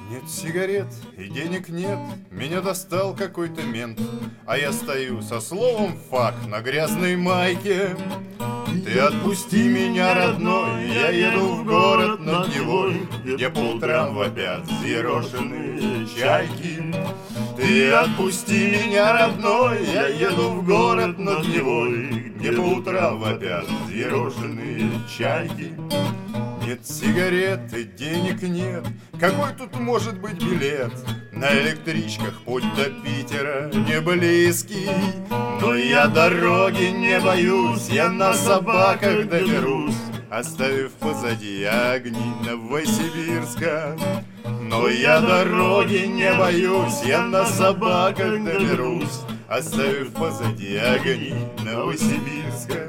Нет сигарет и денег нет, меня достал какой-то мент, а я стою со словом «фак» на грязной майке. Ты отпусти меня, родной, я еду в город над Невой, где по утрам вопят взъерошенные чайки. Ты отпусти меня, родной, я еду в город над Невой, где по утрам вопят взъерошенные чайки. Нет сигарет и денег нет, какой тут может быть билет? На электричках путь до Питера не близкий, но я дороги не боюсь, я на собаках доберусь, оставив позади огни Новосибирска. Но я дороги не боюсь, я на собаках доберусь, оставив позади огни Новосибирска.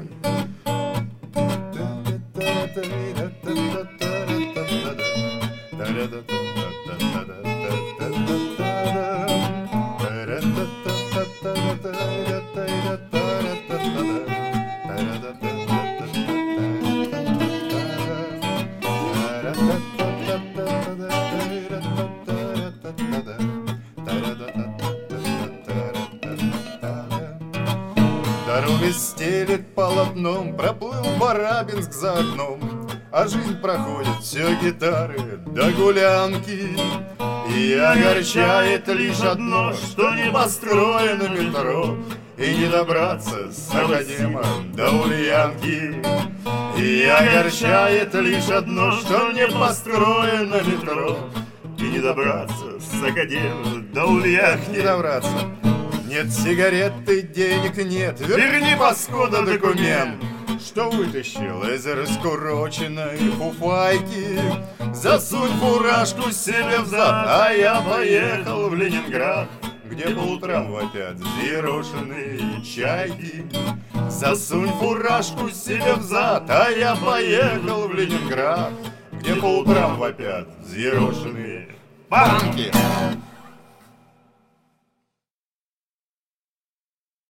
Дорога стелет полотном, проплыл Барабинск за окном, а жизнь проходит все гитары до гулянки. И огорчает лишь одно, что не построено метро, и не добраться с Академа до Ульянки. И огорчает лишь одно, что не построено метро, и не добраться с Академа до Ульянки. Не добраться. Нет сигарет и денег нет, верни, паскуда, документ, что вытащил из раскуроченной фуфайки. Засунь фуражку себе в зад, а я поехал в Ленинград, где по утрам вопят взъерошенные чайки. Засунь фуражку себе в зад, а я поехал в Ленинград, где по утрам вопят взъерошенные панки.